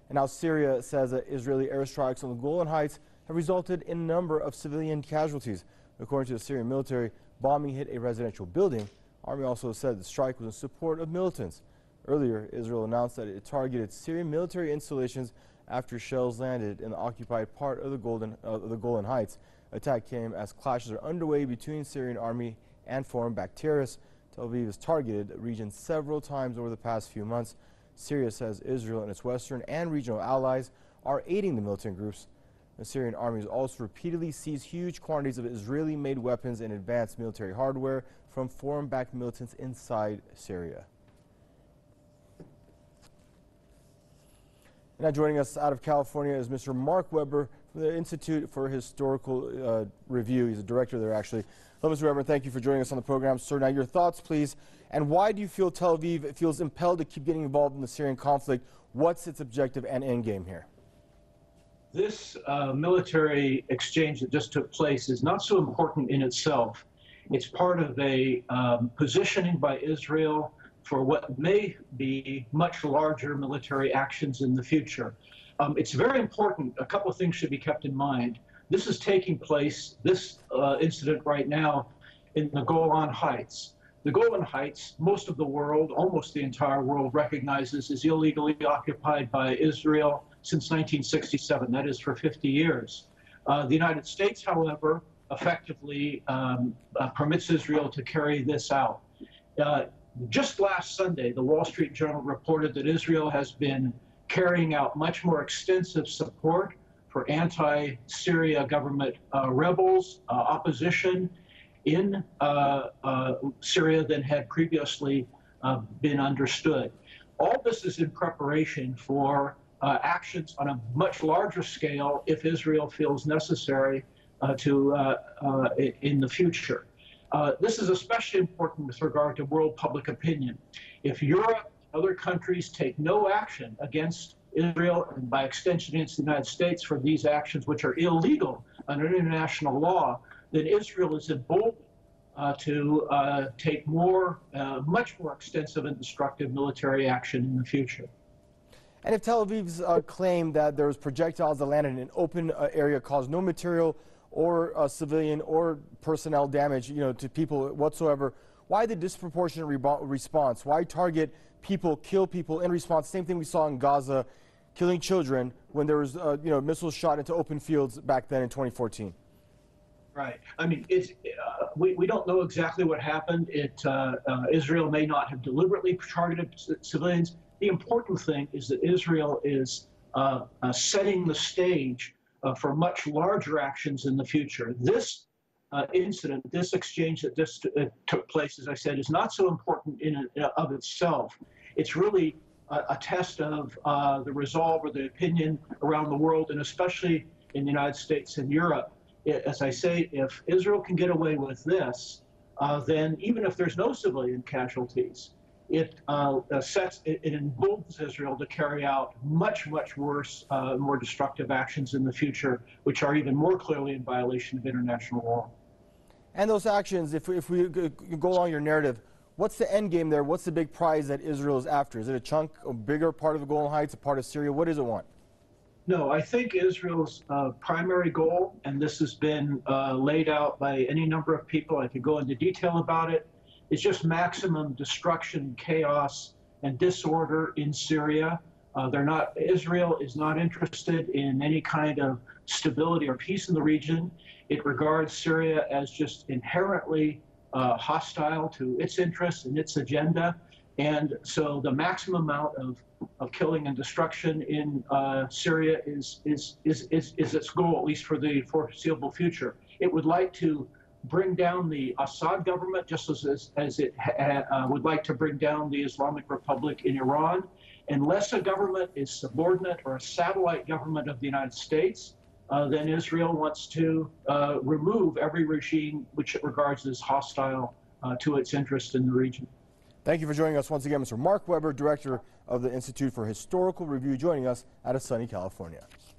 And now Syria says that Israeli airstrikes on the Golan Heights have resulted in a number of civilian casualties. According to the Syrian military, bombing hit a residential building. Army also said the strike was in support of militants. Earlier, Israel announced that it targeted Syrian military installations after shells landed in the occupied part of the Golan Heights. Attack came as clashes are underway between Syrian army and foreign-backed terrorists. Tel Aviv has targeted the region several times over the past few months. Syria says Israel and its Western and regional allies are aiding the militant groups. The Syrian army has also repeatedly seized huge quantities of Israeli-made weapons and advanced military hardware from foreign-backed militants inside Syria. Now joining us out of California is Mr. Mark Weber from the Institute for Historical Review. He's a director there, actually. Hello, Mr. Weber. Thank you for joining us on the program, sir. Now, your thoughts, please. And why do you feel Tel Aviv feels impelled to keep getting involved in the Syrian conflict? What's its objective and end game here? This military exchange that just took place is not so important in itself. It's part of a positioning by Israel for what may be much larger military actions in the future. It's very important. A couple of things should be kept in mind. This is taking place, this incident right now, in the Golan Heights. The Golan Heights, most of the world, almost the entire world, recognizes is illegally occupied by Israel since 1967. That is for 50 years. The United States, however, effectively permits Israel to carry this out. Just last Sunday, the Wall Street Journal reported that Israel has been carrying out much more extensive support for anti-Syria government rebels, opposition in Syria than had previously been understood. All this is in preparation for actions on a much larger scale if Israel feels necessary in the future. This is especially important with regard to world public opinion. If Europe, other countries take no action against Israel and by extension against the United States for these actions which are illegal under international law, then Israel is emboldened to take much more extensive and destructive military action in the future. And if Tel Aviv's claim that there was projectiles that landed in an open area caused no material or civilian or personnel damage, to people whatsoever, why the disproportionate response? Why target people, kill people in response? Same thing we saw in Gaza, killing children when there was, missiles shot into open fields back then in 2014. Right. I mean, we don't know exactly what happened. Israel may not have deliberately targeted civilians. The important thing is that Israel is setting the stage for much larger actions in the future. This incident, this exchange that just took place, as I said, is not so important in and of itself. It's really a test of the resolve or the opinion around the world, and especially in the United States and Europe. As I say, if Israel can get away with this, then even if there's no civilian casualties, it emboldens Israel to carry out much, much worse, more destructive actions in the future, which are even more clearly in violation of international law. And those actions, if we go along your narrative, what's the end game there? What's the big prize that Israel is after? Is it a chunk, a bigger part of the Golan Heights, a part of Syria? What does it want? No, I think Israel's primary goal, and this has been laid out by any number of people, I could go into detail about it, is just maximum destruction, chaos, and disorder in Syria. Israel is not interested in any kind of stability or peace in the region. It regards Syria as just inherently hostile to its interests and its agenda. And so the maximum amount of killing and destruction in Syria is its goal, at least for the foreseeable future. It would like to bring down the Assad government, just as it would like to bring down the Islamic Republic in Iran. Unless a government is subordinate or a satellite government of the United States, then Israel wants to remove every regime which it regards as hostile to its interest in the region. Thank you for joining us once again, Mr. Mark Weber, Director of the Institute for Historical Review, joining us out of sunny California.